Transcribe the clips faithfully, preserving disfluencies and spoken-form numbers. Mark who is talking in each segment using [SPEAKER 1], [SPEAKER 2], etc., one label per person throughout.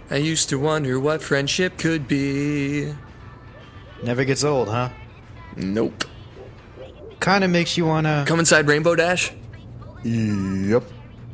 [SPEAKER 1] I used to wonder what friendship could be.
[SPEAKER 2] Never gets old, huh?
[SPEAKER 1] Nope.
[SPEAKER 2] Kinda makes you wanna...
[SPEAKER 1] Come inside Rainbow Dash?
[SPEAKER 2] Yep.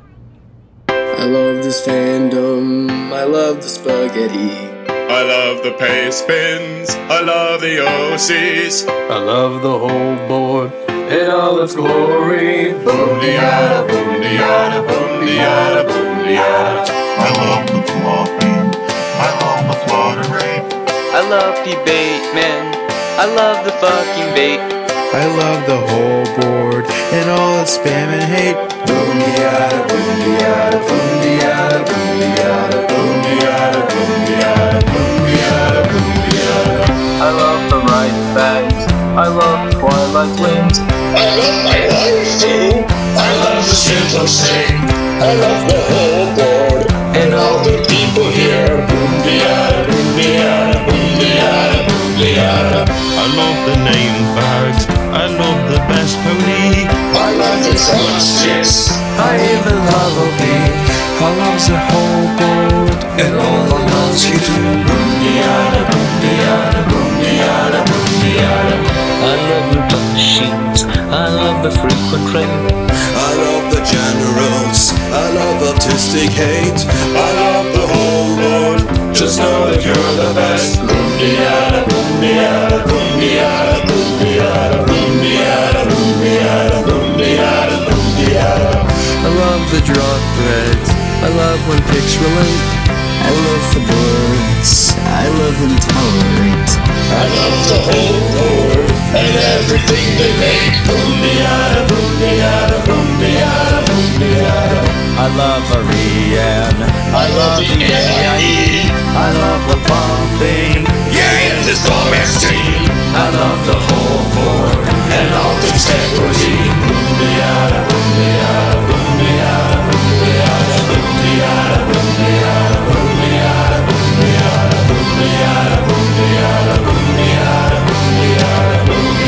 [SPEAKER 3] I love this fandom, I love the spaghetti.
[SPEAKER 4] I love the pace spins, I love the O Cs.
[SPEAKER 3] I love the whole board in all its glory.
[SPEAKER 4] Boom-de-yada, boom-de-yada, boom-de-yada, boom-de-yada.
[SPEAKER 5] I love the flopping, I love the fluttering.
[SPEAKER 6] I love debate, man. I love the fucking bait.
[SPEAKER 2] I love the whole board and all its spam and hate.
[SPEAKER 3] Boom-de-yada, boom-de-yada, boom-de-yada, boom-de-yada, boom-de-yada, boom-de-yada, boom-de-yada, boom-de-yada.
[SPEAKER 6] I love the right bags. I love Twilight Wings.
[SPEAKER 4] I love my life too. I love the simple sing. I love the whole board and all the people here. Boom-de-yada, boom-de-yada, boom-de-yada, boom-de-yada.
[SPEAKER 7] I love the name bags. I love the best pony.
[SPEAKER 4] I love the solstice.
[SPEAKER 3] I even love O P. I love the whole board and all the notes you do. Boom-de-yada, boom-de-yada, boom-de-yada, boom-de-yada.
[SPEAKER 6] I love the dot machines. I love the frequent train.
[SPEAKER 8] I love the generals, I love autistic hate.
[SPEAKER 4] I love the whole board. Just know that you're the best. Boom-de-yada, boom-de-yada, boom-de-yada, boom-de-yada, boom-de-yada, boom-de-yada, boom-de-yada, boom-de-yada.
[SPEAKER 1] I love the draw threads. I love when pics relate.
[SPEAKER 9] I love the birds, I love them tolerate.
[SPEAKER 4] I love the whole board and everything they make. Boom-de-yada, boom-de-yada, boom-de-yada, boom-de-yada.
[SPEAKER 2] I love Ariane.
[SPEAKER 4] I love the N I E.
[SPEAKER 2] I love the pumping.
[SPEAKER 4] Yeah, in this bomb-ass team. I love the whole board and all the integrity. Boom-de-yada, boom-de-yada, boom-de-yada, boom-de-yada, boom-de-yada, boom-de-yada, boom-de-yada, boom-de-yada, boom-de-yada, boom-de-yada, boom-de-yada, boom-de-yada, boom-de-yada, boom-de-yada, boom-de-yada,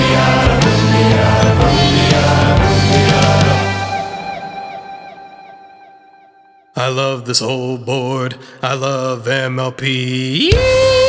[SPEAKER 4] boom-de-yada, boom-de-yada.
[SPEAKER 3] I love this whole board. I love M L P.